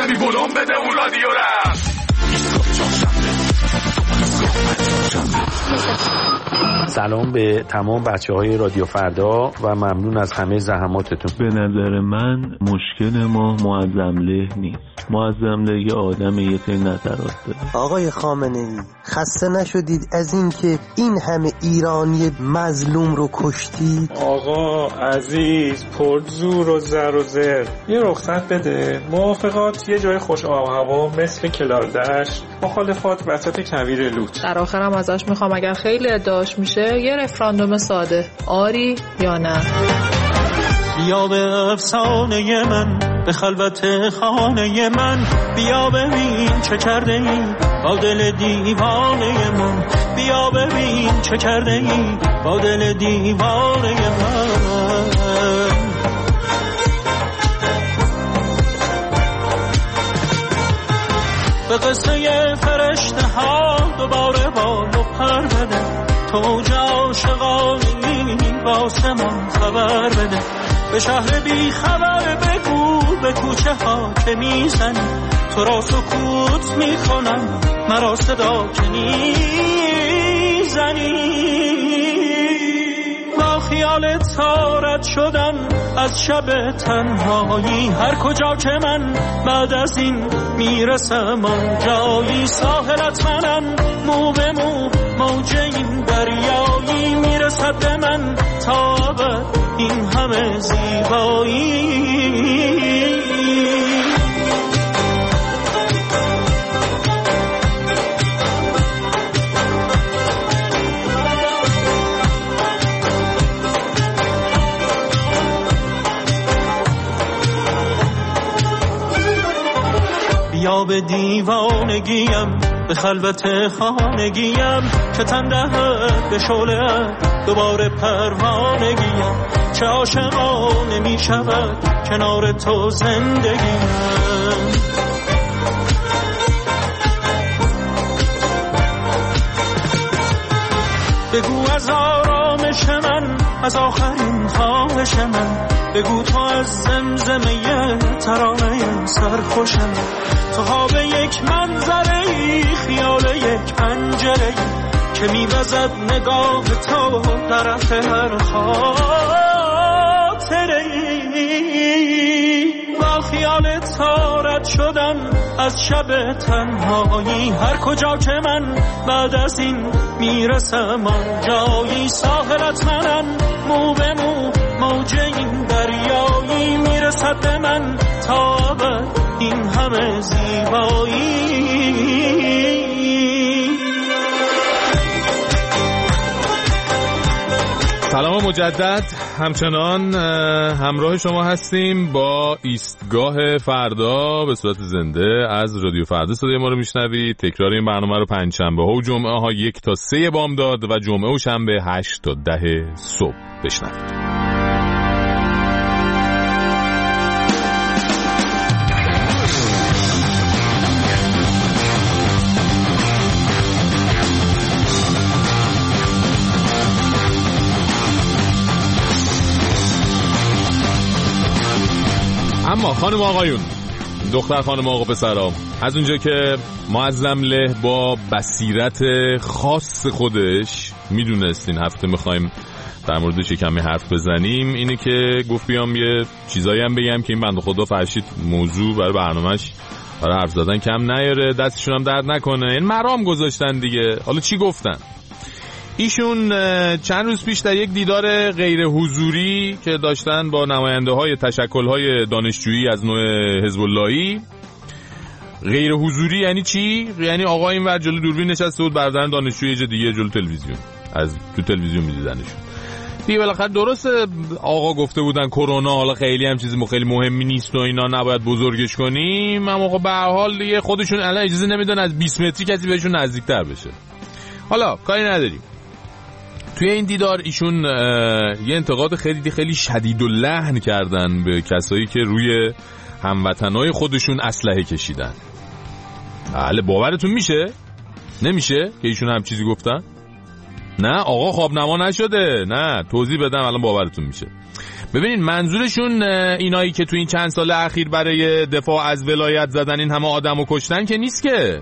کمی بلوم بده اون رادیو رم. سلام به تمام بچه‌های رادیو فردا و ممنون از همه زحماتتون. به نظر من مشکل ما معظم‌له نیست. معظم‌له یه آدم یه سری نظرات داره. آقای خامنه‌ای خسته نشدید از این که این همه ایرانی مظلوم رو کشتید؟ آقا عزیز پرزور و زر و زر یه رخصت بده. موافقات یه جای خوش آب و هوا مثل کلاردشت، مخالفات وسط کویر لوت. در آخرم ازش میخوام اگر خیلی ادعاش میشه یه رفراندوم ساده، آری یا نه. بیا به افسانه من، به خلوت خانه من، بیا ببین چه کرده ای با دل دیوانه من، بیا ببین چه کرده ای با دل دیوانه من. به قصه فرشته ها دوباره بال و پر بده، تو عاشقانی واسه من خبر بده. به شهر بی خبر بگو به کوچه ها که میزنی، تو را سکوت میکنم مرا صدا که میزنی. با خیالت تارت شدم از شب تنهایی، هر کجا که من بعد از این میرسم آن جایی. ساحلت منم مو به مو موج این دریایی، میرسد به من تا ابد این همه زیبایی. بیا به دیوانگیم، به خلوت خانگیم، که تن دهد به شعله دوباره پروانگیم. چه عاشقانه می شود کنار تو زندگیم. بگو از آرامش من، از آخرین خواهش من، بگو تو از زمزمه ترانه سرخوش من. تو خواب یک منظره، خیال یک پنجره که میوزد نگاه تو طرف هر خاطره. با خیال تارت شدم از شب تنهایی، هر کجا که من بعد از این میرسم آن جایی. ساحلت منم مو به مو موج این دریایی، میرسد به من تا ابد این همه زیبایی. سلام مجدد، همچنان همراه شما هستیم با ایستگاه فردا به صورت زنده از رادیو فردا. صدای ما رو میشنوید. تکرار این برنامه رو پنجشنبه ها و جمعه ها 1 تا 3 بامداد و جمعه و شنبه 8 تا 10 صبح بشنوید. اما خانم آقایون، دختر خانم آقا پسرام، از اونجا که معظم‌له با بصیرت خاص خودش میدونست این هفته میخوایم در موردش کمی حرف بزنیم، اینه که گفت بیام یه چیزایی هم بگم که این بنده خدا فرشید موضوع برای برنامهش برای حرف زدن کم نیاره، دستشون هم درد نکنه. این مرام گذاشتن دیگه. حالا چی گفتن؟ ایشون چند روز پیش در یک دیدار غیر حضوری که داشتن با نماینده های تشکل های دانشجویی از نوع حزب اللهی، غیر حضوری یعنی چی؟ یعنی آقا این ور جلو دوربین نشسته بود، برادران دانشجوی یه جا دیگه جلو تلویزیون، از تو تلویزیون می‌دیدنشون. دیگه بالاخره درست آقا گفته بودن کرونا حالا خیلی هم چیزی خیلی مهمی نیست و اینا نباید بزرگش کنیم، اما آقا به هر حال دیگه خودشون الان اجازه نمیدن از 20 متری کسی بهشون نزدیک‌تر بشه. حالا کاری نداریم. توی این دیدار ایشون یه انتقاد خیلی شدید و لحن کردن به کسایی که روی هموطنای خودشون اسلحه کشیدن. بله، باورتون میشه؟ نمیشه که ایشون هم چیزی گفتن؟ نه آقا خواب نما نشده. نه توضیح بدم الان باورتون میشه. ببینید منظورشون اینایی که تو این چند سال اخیر برای دفاع از ولایت زدن این همه آدمو کشتن که نیست که.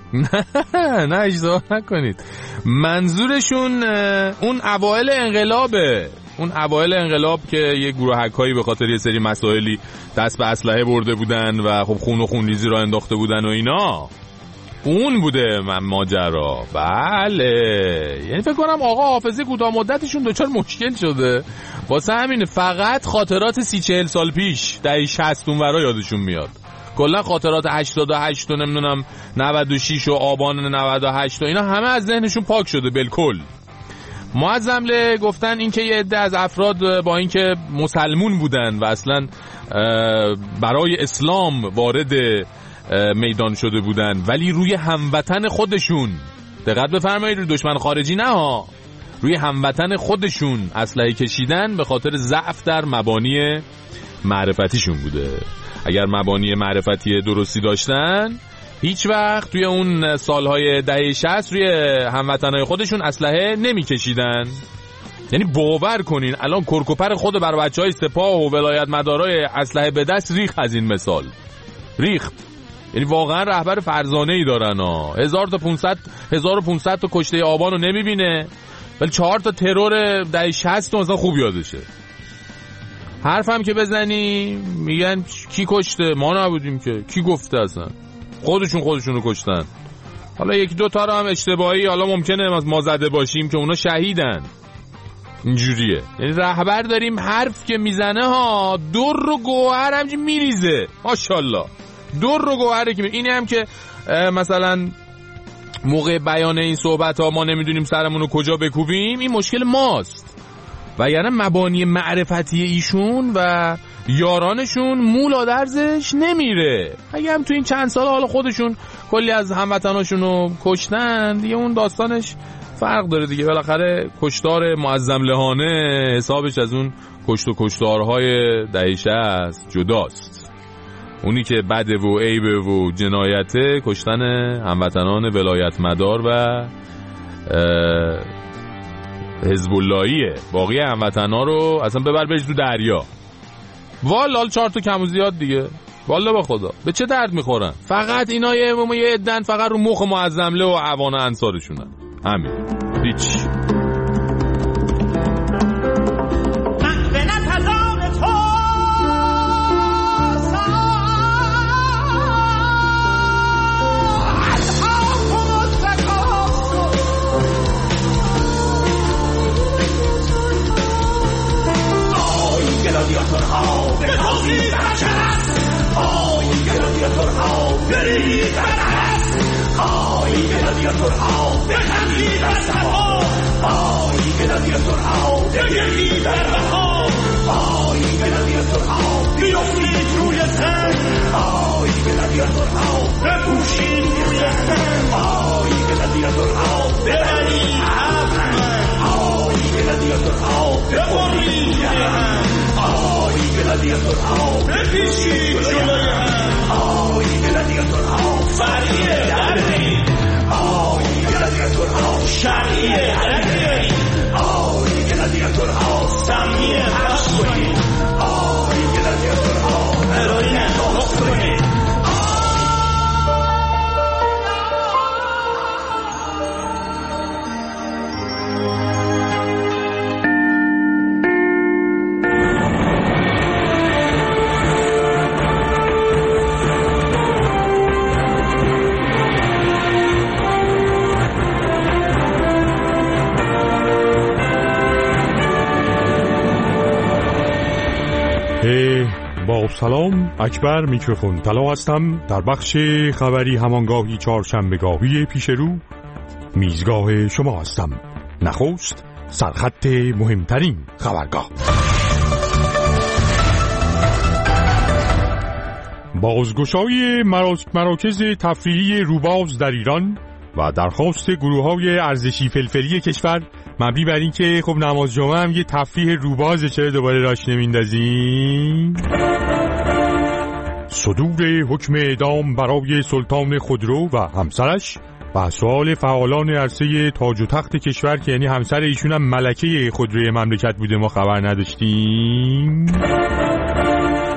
نه اشتباه نکنید، منظورشون اون اوایل انقلابه. اون اوایل انقلاب که یه گروه هکایی به خاطر یه سری مسائلی دست به اسلحه برده بودن و خب خون و خونریزی را انداخته بودن و اینا، اون بوده ماجرا. بله، یعنی فکر کنم آقا حافظه کوتاه مدتشون دچار مشکل شده، واسه همین فقط خاطرات 30-40 سال پیش دهه 60 اونورا یادشون میاد. کلا خاطرات 88 و نمیدونم 96 و آبان 98 و اینا همه از ذهنشون پاک شده بالکل. معظمله گفتن این که یه عده از افراد با اینکه مسلمون بودن و اصلا برای اسلام وارد میدان شده بودن، ولی روی هموطن خودشون، دقت بفرمایید روی دشمن خارجی نه ها، روی هموطن خودشون اسلحه کشیدن به خاطر ضعف در مبانی معرفتیشون بوده. اگر مبانی معرفتی درستی داشتن هیچ وقت توی اون سالهای دهه 60 روی هموطنهای خودشون اسلحه نمی کشیدن. یعنی باور کنین الان کرکوپر خود بر بچهای سپاه و ولایت مدارای اسلحه به دست ریخت از این مثال. ریخت. یعنی واقعا رهبر فرزانه‌ای دارن ها. 1500 تا کشته آبان رو نمیبینه، ولی 4 تا ترور دهه 60 مثلا خوب یادشه. حرفم که بزنی میگن کی کشته؟ ما نبودیم که. کی گفته اصلا؟ خودشون رو کشتن. حالا 1-2 تا رو هم اشتباهی حالا ممکنه ما زده باشیم که اونا شهیدن. اینجوریه. یعنی رهبر داریم حرف که میزنه ها در و گوهر همچی میریزه. ماشاءالله. در و گوهره که اینی هم که مثلا موقع بیان این صحبت ها ما نمیدونیم سرمون رو کجا بکوبیم، این مشکل ماست. و یعنی مبانی معرفتی ایشون و یارانشون مولا درزش نمیره. اگه هم تو این چند سال حالا خودشون کلی از هموطناشون رو کشتن دیگه، اون داستانش فرق داره دیگه. بالاخره کشتار معظم لهانه حسابش از اون کشتارهای دهه 60 جداست. اونی که بده و عیبه و جنایته کشتن هموطنان ولایت مدار و حزب اللهیه. باقی هموطنا رو اصلا ببر بریز تو دریا. والا 4 تا کم و زیاد دیگه. والا به خدا به چه درد میخورن؟ فقط اینا یه عدن فقط رو مخ معظمله و اعوان انصارشونن. همین. هیچ. با سلام، اکبر میکروفون طلا هستم. در بخش خبری همانگاهی چهارشنبهگاهی پیش رو میزگاه شما هستم. نخست سرخط مهمترین خبرگاه. بازگشایی مراکز تفریحی روباز در ایران و درخواست گروه‌های ارزشی فلفلی کشور مبنی بر این که خب نماز جمعه هم یه تفریح روبازه، چرا دوباره راش نمیندازیم؟ صدور حکم اعدام برای سلطان خودرو و همسرش و سوال فعالان عرصه تاج و تخت کشور که یعنی همسر ایشون هم ملکه خودروی مملکت بوده ما خبر نداشتیم.